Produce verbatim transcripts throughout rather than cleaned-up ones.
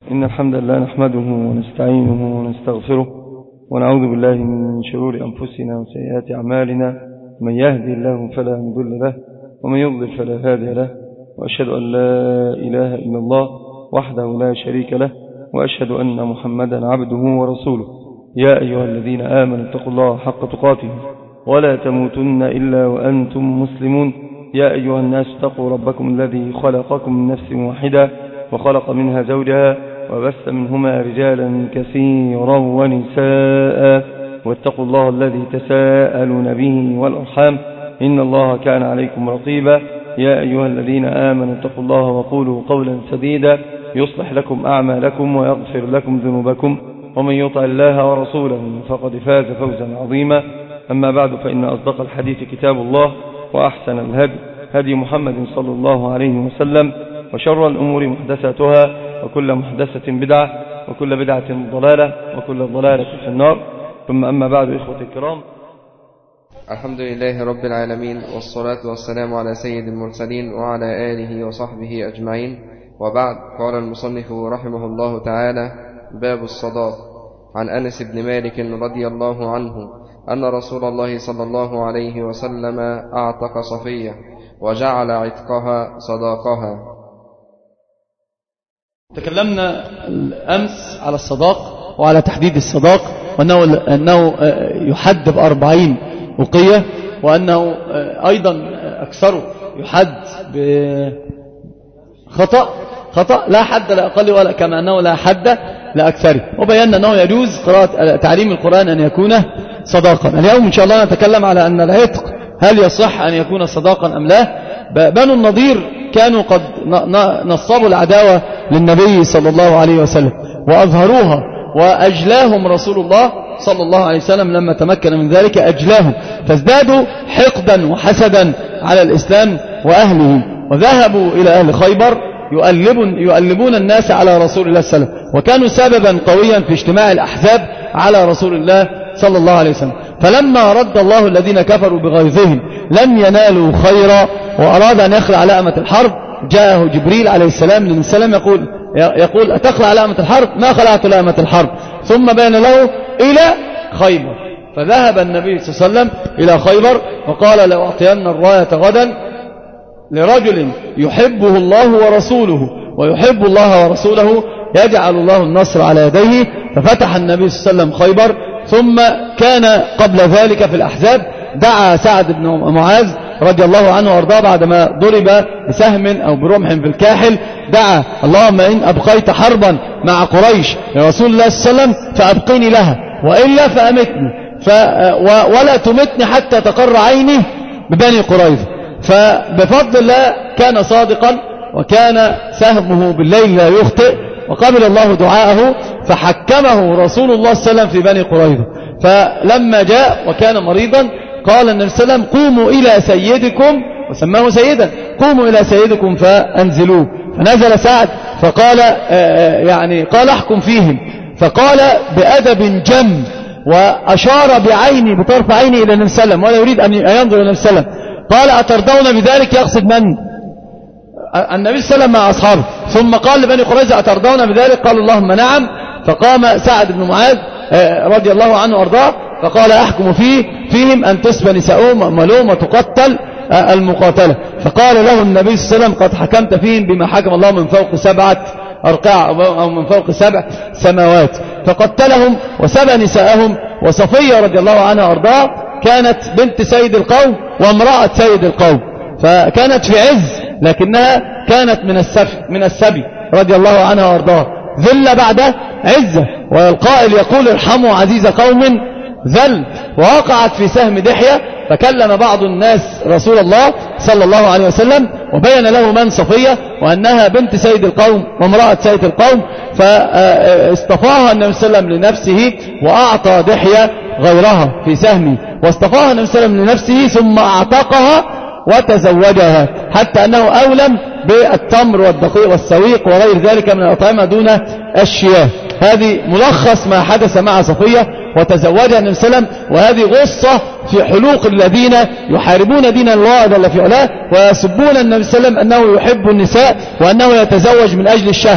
إن الحمد لله نحمده ونستعينه ونستغفره ونعوذ بالله من شرور أنفسنا وسيئات أعمالنا. من يهدي الله فلا مضل له ومن يضلل فلا هادي له، وأشهد أن لا إله إلا الله وحده لا شريك له، وأشهد أن محمدا عبده ورسوله. يا أيها الذين آمنوا اتقوا الله حق تقاته ولا تموتن إلا وأنتم مسلمون. يا أيها الناس اتقوا ربكم الذي خلقكم من نفس واحدة وخلق منها زوجها وبث منهما رجالا كثيرا ونساء، واتقوا الله الذي تساءلون به والأرحام إن الله كان عليكم رقيبا. يا أيها الذين آمنوا اتقوا الله وقولوا قولا سديدا يصلح لكم أعمالكم ويغفر لكم ذنوبكم، ومن يطع الله ورسوله فقد فاز فوزا عظيما. أما بعد، فإن أصدق الحديث كتاب الله، وأحسن الهدي هدي محمد صلى الله عليه وسلم، وشر الأمور محدثاتها، وكل محدثة بدعة، وكل بدعة ضلالة، وكل ضلالة في النار. ثم أما بعد، إخوة الكرام، الحمد لله رب العالمين، والصلاة والسلام على سيد المرسلين وعلى آله وصحبه أجمعين، وبعد. قال المصنف رحمه الله تعالى: باب الصداق. عن أنس بن مالك رضي الله عنه أن رسول الله صلى الله عليه وسلم أعتق صفية وجعل عتقها صداقها. تكلمنا أمس على الصداق وعلى تحديد الصداق، وأنه أنه يحد بأربعين وقية، وأنه أيضا أكثره يحد بخطأ خطأ لا حد لا أقل، ولا كما أنه لا حد لا أكثره. وبينا أنه يجوز قراءة تعليم القرآن أن يكون صداقا. اليوم إن شاء الله نتكلم على أن العتق هل يصح أن يكون صداقا أم لا. بنو النضير كانوا قد نصبوا العداوة للنبي صلى الله عليه وسلم وأظهروها، وأجلاهم رسول الله صلى الله عليه وسلم لما تمكن من ذلك، أجلاهم فازدادوا حقدا وحسدا على الإسلام وأهله، وذهبوا إلى أهل خيبر يؤلبون, يؤلبون الناس على رسول الله صلى الله عليه وسلم، وكانوا سببا قويا في اجتماع الأحزاب على رسول الله صلى الله عليه وسلم. فلما رد الله الذين كفروا بغيظهم لم ينالوا خيرا، وأراد أن يخلع لأمة الحرب، جاءه جبريل عليه السلام للنبي صلى الله عليه وسلم يقول يقول أتخلع لأمة الحرب؟ ما خلعت لأمة الحرب. ثم بين له إلى خيبر، فذهب النبي صلى الله عليه وسلم إلى خيبر وقال: لو أعطين الراية غدا لرجل يحبه الله ورسوله ويحب الله ورسوله يجعل الله النصر على يديه. ففتح النبي صلى الله عليه وسلم خيبر. ثم كان قبل ذلك في الأحزاب دعا سعد بن معاذ رضي الله عنه وارضاه بعدما ضرب بسهم أو برمح في الكاحل، دعا: اللهم إن أبقيت حربا مع قريش لرسول الله صلى الله عليه وسلم فأبقيني لها، وإلا فأمتني ف... ولا تمتني حتى تقر عيني ببني قريظة. فبفضل الله كان صادقا، وكان سهمه بالليل لا يخطئ، وقبل الله دعاءه، فحكمه رسول الله صلى الله عليه وسلم في بني قريظة. فلما جاء وكان مريضا قال النبي صلى الله عليه وسلم: قوموا إلى سيدكم، وسماه سيدا، قوموا إلى سيدكم فأنزلوه. فنزل سعد فقال يعني قال: احكم فيهم. فقال بأدب جم، وأشار بعيني بطرف عيني إلى النبي صلى الله عليه وسلم، ولا يريد أن ينظر إلى النبي صلى الله عليه وسلم. قال: أترضون بذلك؟ يقصد من؟ النبي صلى الله عليه وسلم مع أصحابه. ثم قال لبني قريظة: أترضون بذلك؟ قالوا: اللهم نعم. فقام سعد بن معاذ رضي الله عنه وارضاه فقال: أحكم فيه فيهم أن تسبى نساؤهم وأموالهم وتقتل المقاتلة. فقال له النبي صلى الله عليه وسلم: قد حكمت فيهم بما حكم الله من فوق سبعة أرقاع أو من فوق سبع سماوات. فقتلهم وسبى نساءهم. وصفية رضي الله عنها وارضاه كانت بنت سيد القوم وامرأة سيد القوم، فكانت في عز، لكنها كانت من السبي من السبي رضي الله عنها وارضاه، ذل بعد عزة. والقائل يقول: ارحموا عزيز قوم ذل. ووقعت في سهم دحية، فكلم بعض الناس رسول الله صلى الله عليه وسلم وبين له من صفية، وأنها بنت سيد القوم وامرأة سيد القوم. فاصطفاها النبي صلى الله عليه وسلم لنفسه، وأعطى دحية غيرها في سهمه، واصطفاها النبي صلى الله عليه وسلم لنفسه ثم أعتقها وتزوجها، حتى أنه أولم بالتمر والدقيق والسويق وغير ذلك من الأطعمة دون الشياه. هذه ملخص ما حدث مع صفية، وتزوجها النبي صلى الله عليه وسلم. وهذه غصة في حلوق الذين يحاربون دين الله جل في علاه، ويسبون النبي صلى الله عليه وسلم أنه يحب النساء وأنه يتزوج من أجل الشهوة.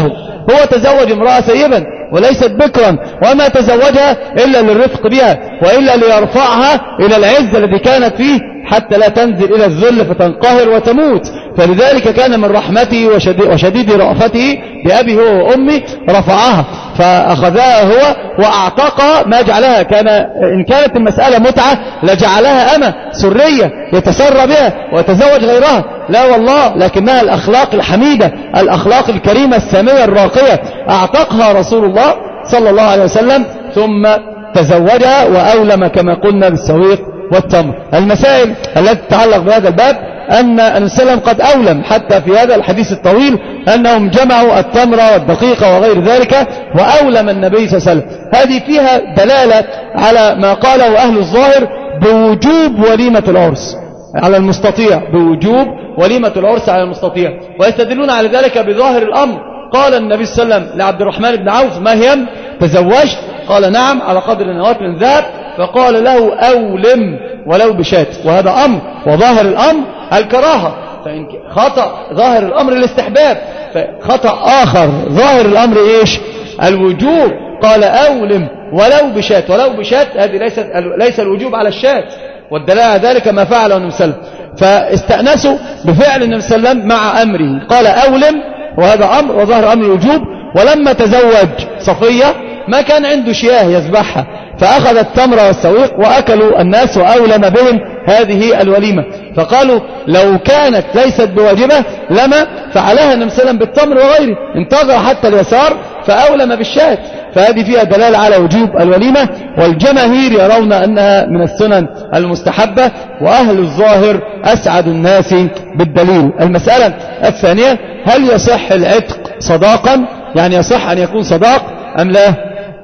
هو تزوج امرأة ثيبا وليست بكرا، وما تزوجها إلا للرفق بها وإلا ليرفعها إلى العز الذي كانت فيه حتى لا تنزل إلى الذل فتنقهر وتموت. فلذلك كان من رحمته وشديد رأفته بأبي هو وأمي رفعها فأخذها هو وأعتقها، ما جعلها كان إن كانت المسألة متعة لجعلها أمة سرية يتسرى بها ويتزوج غيرها، لا والله، لكنها الأخلاق الحميدة الأخلاق الكريمة السامية الراقية. أعتقها رسول الله صلى الله عليه وسلم ثم تزوجها وأولم كما قلنا بالسويق والتمر. المسائل التي تتعلق بهذا الباب أن النبي صلى الله عليه وسلم قد أولم حتى في هذا الحديث الطويل أنهم جمعوا التمر والدقيق وغير ذلك وأولم النبي صلى الله عليه وسلم. هذه فيها دلالة على ما قاله أهل الظاهر بوجوب وليمة العرس على المستطيع، بوجوب وليمة العرس على المستطيع، ويستدلون على ذلك بظاهر الأمر. قال النبي صلى الله عليه وسلم لعبد الرحمن بن عوف ما هيم تزوجت؟ قال نعم على قدر النواة من ذهب، فقال له أولم ولو بشات، وهذا أمر وظاهر الأمر الكراهة، فإن خطأ ظاهر الأمر الاستحباب، فخطأ آخر ظاهر الأمر إيش؟ الوجوب. قال أولم ولو بشات، ولو بشات هذه ليست ليس الوجوب على الشات، والدلالة على ذلك ما فعله النبي صلى الله عليه وسلم، فاستأنسوا بفعل النبي صلى الله عليه وسلم مع أمره. قال أولم وهذا أمر وظاهر أمر الوجوب. ولما تزوج صفية ما كان عنده شياه يذبحها، فأخذ التمر والسويق وأكلوا الناس وأولم بهم هذه الوليمة. فقالوا لو كانت ليست بواجبة لما فعلها النبي صلى الله عليه وسلم بالتمر وغيره، انتظر حتى اليسار فأولم بالشاة. فهذه فيها دلالة على وجوب الوليمة، والجماهير يرون أنها من السنن المستحبة، وأهل الظاهر أسعد الناس بالدليل. المسألة الثانية هل يصح العتق صداقا؟ يعني يصح أن يكون صداق أم لا؟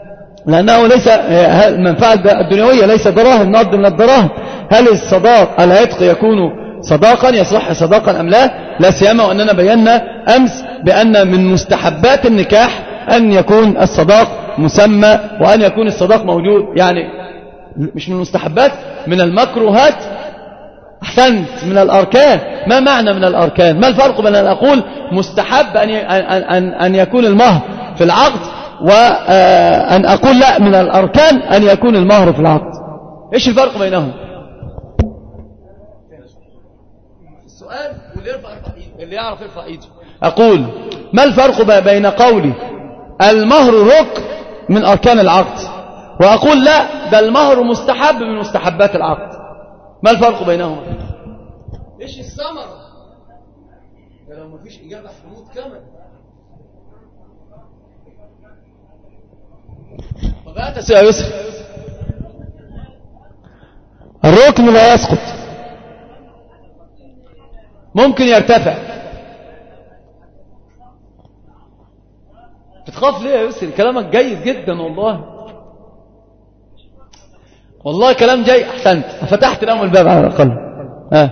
لأنه ليس المنفعة الدنيوية ليس دراهم نقد من الدراهم. هل الصداق العتق يكون صداقا يصح صداقا أم لا؟ لا سيما وأننا بينا أمس بأن من مستحبات النكاح أن يكون الصداق مسمى وأن يكون الصداق موجود، يعني مش من المستحبات، من المكروهات. أحسنت، من الأركان. ما معنى من الأركان؟ ما الفرق بين أن أقول مستحب أن أن أن يكون المهر في العقد وأن أقول لا من الأركان أن يكون المهر في العقد؟ إيش الفرق بينهم؟ السؤال واللي يرفع اللي يعرف يرفع ايده. أقول ما الفرق بين قولي المهر ركن من أركان العقد وأقول لا ده المهر مستحب من مستحبات العقد؟ ما الفرق بينهما؟ إيش الثمرة؟ لو ما فيش إجابة حمود كامل. طب يا يسر، الركن لا يسقط، ممكن يرتفع. بتخاف ليه يا يسر؟ كلامك جيد جدا والله، والله كلام جاي. أحسنت، فتحت الأول الباب على الأقل. ها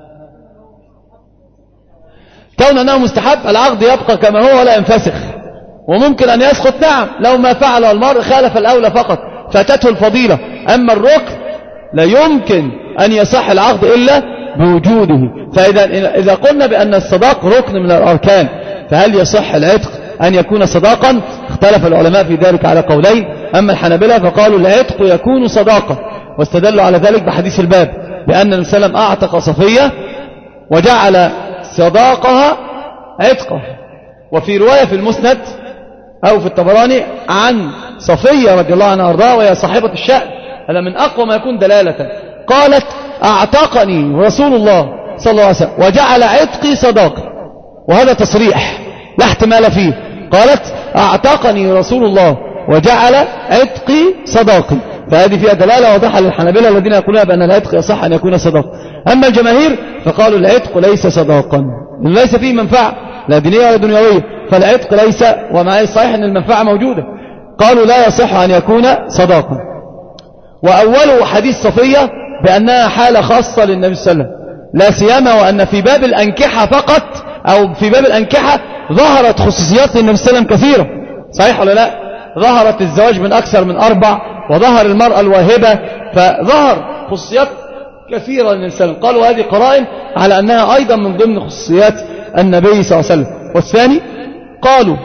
كون أنه مستحب العقد يبقى كما هو ولا ينفسخ، وممكن أن يسقط نعم لو ما فعل المرء خالف الأولى فقط فاتته الفضيلة. أما الركن لا يمكن أن يصح العقد إلا بوجوده. فإذا إذا قلنا بأن الصداق ركن من الأركان فهل يصح العتق أن يكون صداقا؟ اختلف العلماء في ذلك على قولين. أما الحنابلة فقالوا العتق يكون صداقا، واستدلوا على ذلك بحديث الباب بأن النبي صلى الله عليه وسلم أعتق صفية وجعل صداقها عتقه. وفي رواية في المسند أو في الطبراني عن صفية رضي الله عنها وارضاها وهي صاحبة الشأن، هذا من أقوى ما يكون دلالة، قالت أعتقني رسول الله صلى الله عليه وسلم وجعل عتقي صداقة، وهذا تصريح لا احتمال فيه. قالت أعتقني رسول الله وجعل عتقي صداقي، فهذه فيها دلالة واضحة للحنابلة الذين يقولون بأن العتق يصح أن يكون صداقا. أما الجماهير فقالوا العتق ليس صداقا، ليس فيه منفعة لا دينية ولا دنيوية، فالعتق ليس، ومع الصحيح أن المنفعة موجودة. قالوا لا يصح أن يكون صداقا. وأوله حديث صفية بأنها حالة خاصة للنبي صلى الله عليه وسلم، لا سيما وأن في باب الأنكحة فقط أو في باب الأنكحة ظهرت خصوصيات للنبي صلى الله عليه وسلم كثيرة، صحيح ولا لا؟ ظهرت الزواج من أكثر من أربع، وظهر المرأة الواهبة، فظهر خصوصيات كثيرة للنبي صلى الله عليه وسلم. قالوا هذه قرائن على أنها أيضا من ضمن خصوصيات النبي صلى الله عليه وسلم. والثاني قالوا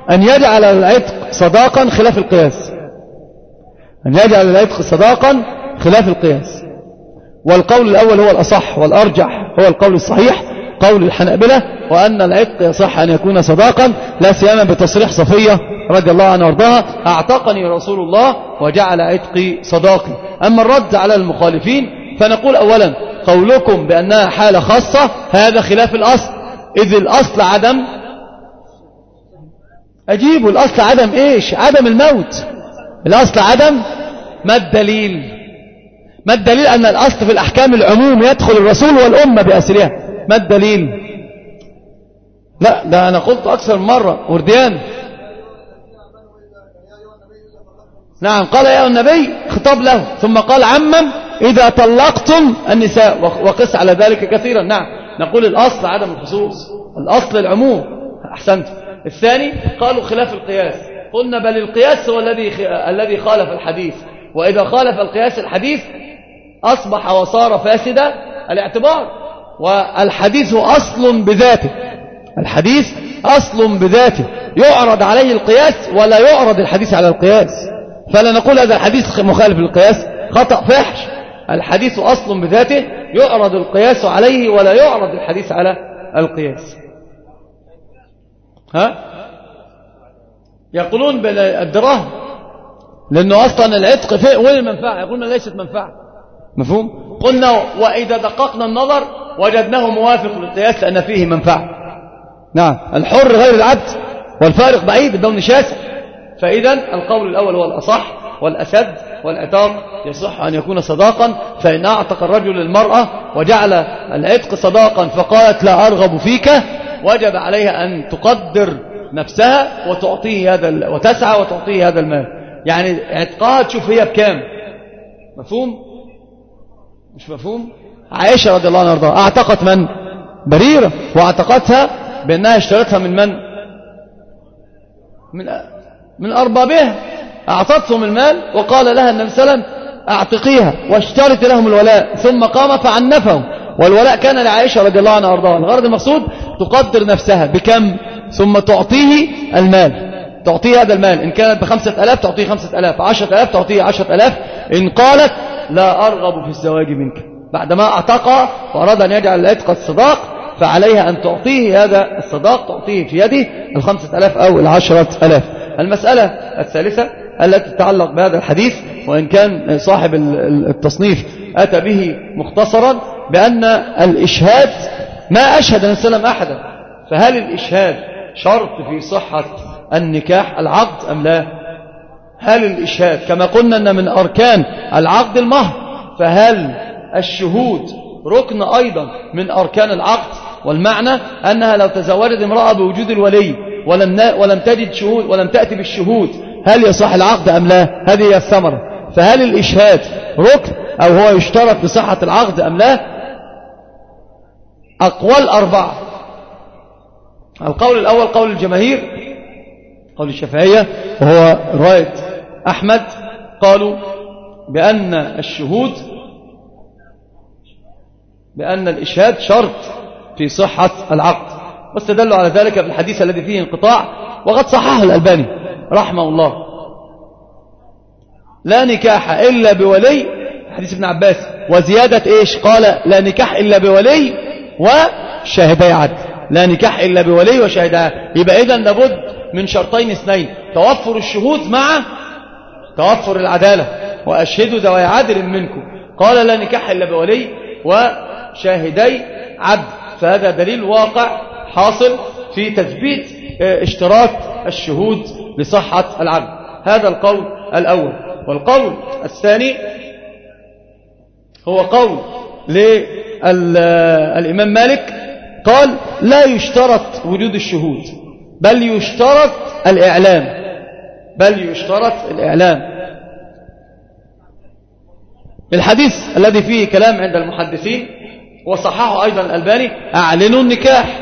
أن يجعل العتق صداقا خلاف القياس، أن يجعل العتق صداقا خلاف القياس. والقول الأول هو الأصح والأرجح، هو القول الصحيح قول الحنابلة، وأن العتق يصح أن يكون صداقا، لا سيما بتصريح صفية رضي الله عنها وارضاها: أعتقني رسول الله وجعل عتقي صداقي. أما الرد على المخالفين فنقول أولا قولكم بأنها حالة خاصة هذا خلاف الأصل، إذ الأصل عدم أجيبوا الأصل عدم إيش؟ عدم الموت. الأصل عدم. ما الدليل؟ ما الدليل أن الأصل في الأحكام العموم يدخل الرسول والأمة بأسرها؟ ما الدليل؟ لا ده أنا قلت أكثر من مرة ورديان. نعم قال يا النبي خطاب له، ثم قال عمم إذا طلقتم النساء، وقس على ذلك كثيرا. نعم نقول الأصل عدم الخصوص، الأصل العموم. أحسنت. الثاني قالوا خلاف القياس، قلنا بل القياس هو الذي الذي خالف الحديث، وإذا خالف القياس الحديث أصبح وصار فاسد الاعتبار، والحديث أصل بذاته، الحديث أصل بذاته يعرض عليه القياس ولا يعرض الحديث على القياس، فلا نقول هذا الحديث مخالف للقياس، خطأ فاحش. الحديث أصل بذاته يعرض القياس عليه ولا يعرض الحديث على القياس. ها يقولون بالدراهم لأنه أصلا العتق فيه وين المنفعة؟ يقولون ليست منفعة. مفهوم؟ قلنا وإذا دققنا النظر وجدناه موافق للقياس لأن فيه منفعة. نعم الحر غير العبد والفارق بعيد الدون شاسع. فإذا القول الأول هو الأصح والأشد، والعتاق يصح أن يكون صداقا، فإن أعتق الرجل المرأة وجعل العتق صداقا فقالت لا أرغب فيك، وجب عليها أن تقدر نفسها وتعطيه هذا وتسعى وتعطيه هذا المال. يعني عتقها تشوف هي بكام. مفهوم؟ مش مفهوم؟ عائشة رضي الله عنها وارضاها اعتقت من؟ بريرة، واعتقتها بأنها اشترتها من من؟ من من أربابها. أعطتهم المال وقال لها النبي صلى الله عليه وسلم اعتقيها واشترط لهم الولاء، ثم قام فعنفهم، والولاء كان لعائشة رضي الله عنها وارضاها. الغرض المقصود تقدر نفسها بكم ثم تعطيه المال، تعطيه هذا المال، إن كانت بخمسة ألاف تعطيه خمسة ألاف، عشرة ألاف تعطيه عشرة ألاف. إن قالت لا أرغب في الزواج منك بعدما أعتقى وأراد أن يجعل العتق الصداق، فعليها أن تعطيه هذا الصداق، تعطيه في يده الخمسة ألاف أو العشرة ألاف. المسألة الثالثة التي تتعلق بهذا الحديث، وإن كان صاحب التصنيف أتى به مختصرا، بأن الإشهاد ما أشهد النبي صلى الله عليه وسلم أحدا، فهل الإشهاد شرط في صحة النكاح العقد أم لا؟ هل الإشهاد كما قلنا أن من أركان العقد المهر، فهل الشهود ركن أيضا من أركان العقد؟ والمعنى أنها لو تزوجت امرأة بوجود الولي ولم ولم تجد شهود ولم تأتي بالشهود هل يصح العقد أم لا؟ هذه هي الثمرة. فهل الإشهاد ركن أو هو يشترط لصحة العقد أم لا؟ أقوال أربعة. القول الأول قول الجماهير، قول الشافعية وهو رواية أحمد، قالوا بأن الشهود بأن الإشهاد شرط في صحة العقد، واستدلوا على ذلك بالحديث الذي فيه انقطاع وقد صححه الألباني رحمه الله: لا نكاح إلا بولي، حديث ابن عباس، وزيادة إيش؟ قال لا نكاح إلا بولي وشاهدي عدل، لا نكاح إلا بولي وشاهدي عدل. يبقى إذن لابد من شرطين اثنين: توفر الشهود مع توفر العدالة، وأشهدوا ذوي عدل منكم. قال لا نكاح إلا بولي وشاهدي عدل، فهذا دليل واقع حاصل في تثبيت اشتراط الشهود لصحة العقد. هذا القول الأول. والقول الثاني هو قول للإمام مالك، قال لا يشترط وجود الشهود بل يشترط الإعلام، بل يشترط الإعلام. الحديث الذي فيه كلام عند المحدثين وصححه أيضا الألباني: أعلنوا النكاح،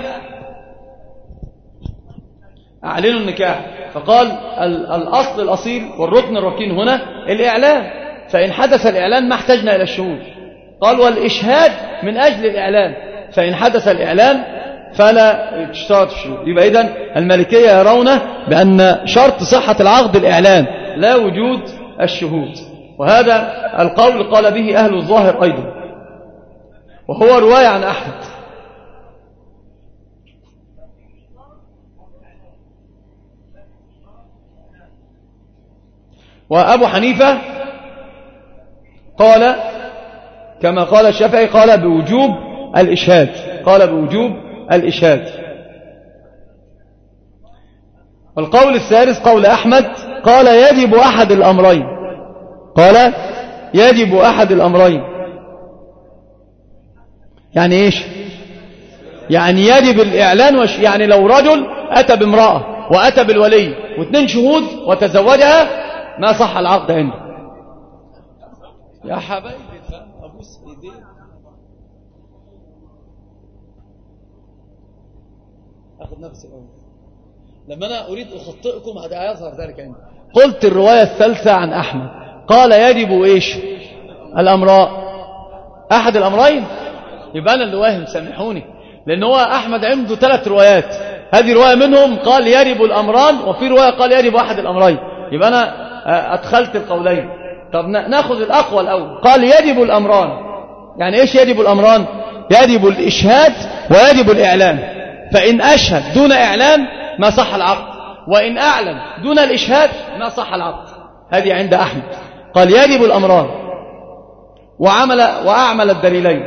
أعلنوا النكاح. فقال الأصل الأصيل والركن الركين هنا الإعلان، فإن حدث الإعلان ما احتجنا إلى الشهود. قال والإشهاد من أجل الإعلان، فإن حدث الإعلان فلا تشترط الشهود. يبقى إذن المالكية يرون بأن شرط صحة العقد الإعلان لا وجود الشهود، وهذا القول قال به أهل الظاهر أيضا، وهو رواية عن أحمد. وأبو حنيفة قال كما قال الشافعي، قال بوجوب الإشهاد، قال بوجوب الإشهاد. والقول الثالث قول أحمد، قال يجب أحد الأمرين، قال يجب أحد الأمرين. يعني إيش؟ يعني يجب الإعلان وش... يعني لو رجل أتى بامرأة وأتى بالولي واثنين شهود وتزوجها ما صح العقد عنده. يا حبايبي أبوس إيديه. أخذ نفسي أول لما أنا أريد أخطئكم هذا يظهر ذلك عندي. قلت الرواية الثالثة عن أحمد قال يجب إيش؟ الأمراء، أحد الأمرين. يبقى أنا اللي واهم، سامحوني، لأن هو أحمد عنده ثلاث روايات، هذه رواية منهم قال يجب الأمران، وفي رواية قال يجب أحد الأمرين. يبقى أنا أدخلت القولين. طب نأخذ الأقوى الأول. قال يجب الأمران. يعني إيش يجب الأمران؟ يجب الإشهاد ويجب الإعلان. فإن أشهد دون إعلان ما صح العقد، وإن أعلن دون الإشهاد ما صح العقد. هذه عند أحمد. قال يجب الأمران وعمل وأعمل الدليلين.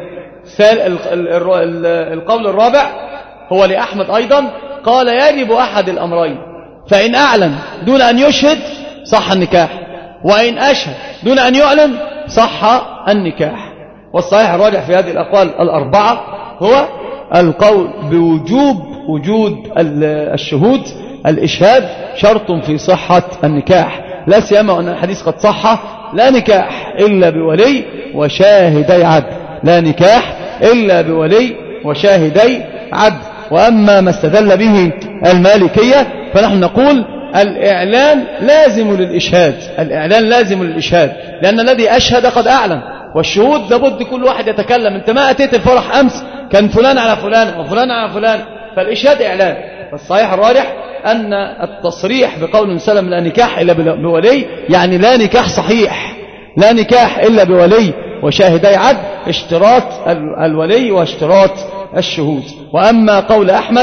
القول الرابع هو لأحمد أيضا، قال يجب أحد الأمرين، فإن أعلن دون أن يشهد صح النكاح، وإن أشهد دون أن يعلن صح النكاح. والصحيح الراجح في هذه الأقوال الأربعة هو القول بوجوب وجود الشهود. الإشهاد شرط في صحة النكاح، لا سيما أن الحديث قد صح: لا نكاح إلا بولي وشاهدي عدل، لا نكاح إلا بولي وشاهدي عدل. وأما ما استدل به المالكية فنحن نقول الإعلان لازم للإشهاد، الإعلان لازم للإشهاد، لأن الذي أشهد قد أعلن، والشهود لابد كل واحد يتكلم. أنت ما أتيت الفرح أمس كان فلان على فلان وفلان على فلان، فالإشهاد إعلان. فالصحيح الراجح أن التصريح بقول سلم لا نكاح إلا بولي يعني لا نكاح صحيح، لا نكاح إلا بولي وشاهدي عدل، اشتراط الولي واشتراط الشهود. وأما قول أحمد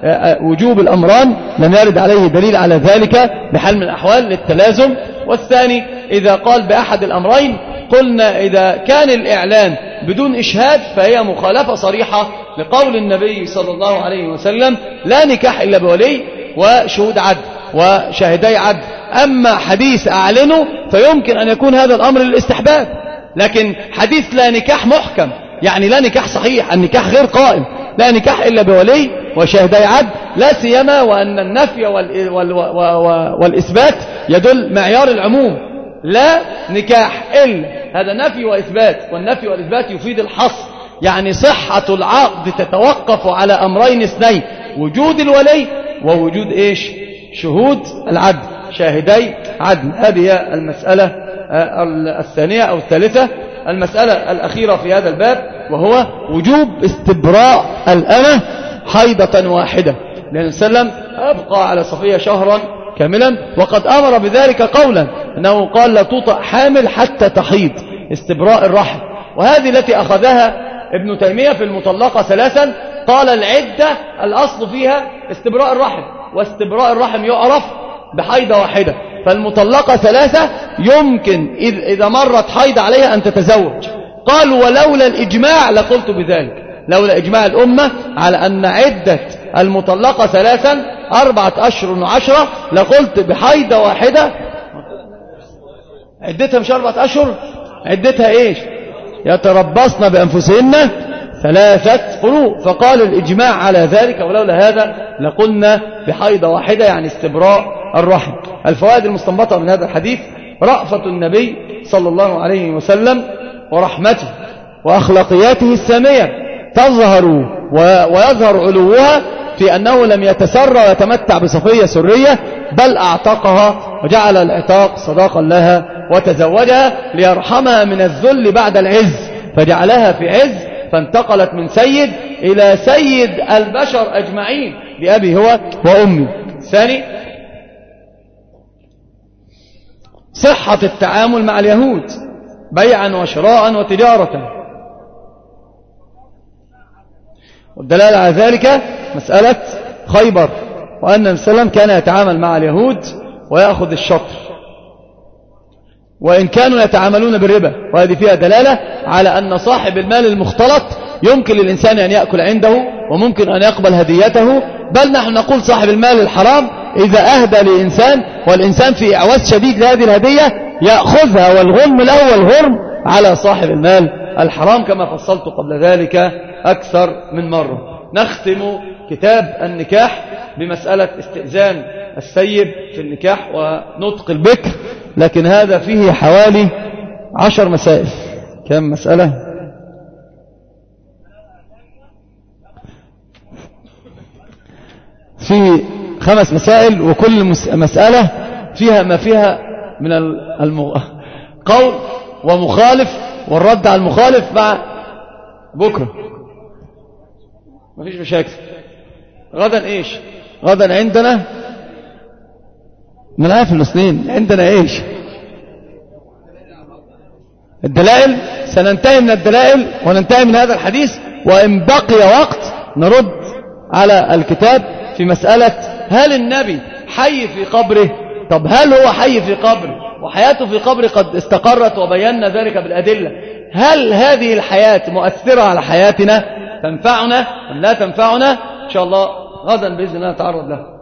وجوب الأمران لم يرد عليه دليل على ذلك بحال من الأحوال للتلازم. والثاني إذا قال بأحد الأمرين قلنا إذا كان الإعلان بدون إشهاد فهي مخالفة صريحة لقول النبي صلى الله عليه وسلم: لا نكاح إلا بولي وشهود عدل وشاهدي عدل. أما حديث أعلنه فيمكن أن يكون هذا الأمر للاستحباب، لكن حديث لا نكاح محكم، يعني لا نكاح صحيح، النكاح غير قائم، لا نكاح إلا بولي وشاهدي عدل، لا سيما وأن النفي وال... وال... والإثبات يدل معيار العموم، لا نكاح إلا، هذا نفي وإثبات، والنفي والإثبات يفيد الحصر، يعني صحة العقد تتوقف على أمرين اثنين: وجود الولي ووجود إيش؟ شهود العدل، شاهدي عدل. هذه المسألة الثانية أو الثالثة. المسألة الأخيرة في هذا الباب وهو وجوب استبراء الأمة حيضة واحدة، لأن السلام أبقى على صفية شهرا كاملا، وقد أمر بذلك قولا أنه قال: لا تطأ حامل حتى تحيض، استبراء الرحم. وهذه التي أخذها ابن تيمية في المطلقة ثلاثا، قال العدة الأصل فيها استبراء الرحم، واستبراء الرحم يعرف بحيضة واحدة، فالمطلقة ثلاثة يمكن إذا مرت حيض عليها أن تتزوج. قالوا ولولا الإجماع لقلت بذلك، لولا إجماع الأمة على أن عدة المطلقة ثلاثا أربعة أشهر وعشرة لقلت بحيضة واحدة. عدتها مش أربعة أشهر، عدتها إيش؟ يتربصن بأنفسهن ثلاثة قروء. فقال الإجماع على ذلك، ولولا هذا لقلنا بحيضة واحدة، يعني استبراء الرحم. الفوائد المستنبطة من هذا الحديث: رأفة النبي صلى الله عليه وسلم ورحمته وأخلاقياته السامية تظهر ويظهر علوها في أنه لم يتسرى ويتمتع بصفية سرية، بل أعتقها وجعل العتاق صداقا لها وتزوجها ليرحمها من الذل بعد العز، فجعلها في عز، فانتقلت من سيد إلى سيد البشر أجمعين بأبي هو وأمي. ثاني صحة التعامل مع اليهود بيعا وشراء وتجارة، والدلالة على ذلك مسألة خيبر، وأن النبي صلى الله عليه وسلم كان يتعامل مع اليهود ويأخذ الشطر وإن كانوا يتعاملون بالربا، وهذه فيها دلالة على أن صاحب المال المختلط يمكن للإنسان أن يأكل عنده وممكن أن يقبل هديته، بل نحن نقول صاحب المال الحرام إذا أهدى لإنسان والإنسان في إعواز شديد لهذه الهدية يأخذها، والغرم الأول غرم على صاحب المال الحرام كما فصلت قبل ذلك أكثر من مرة. نختم كتاب النكاح بمسألة استئذان السيد في النكاح ونطق البكر، لكن هذا فيه حوالي عشر مسائل. كم مسألة؟ في خمس مسائل، وكل مسألة فيها ما فيها من المغ... قول ومخالف والرد على المخالف مع بكرة ما فيش مشاكل. غدا ايش؟ غدا عندنا من العاف الاثنين عندنا ايش؟ الدلائل. سننتهي من الدلائل وننتهي من هذا الحديث، وإن بقي وقت نرد على الكتاب في مسألة هل النبي حي في قبره؟ طب هل هو حي في قبره وحياته في قبره قد استقرت وبينا ذلك بالأدلة؟ هل هذه الحياة مؤثرة على حياتنا؟ تنفعنا أم لا تنفعنا؟ إن شاء الله غدا بإذن الله نتعرض له.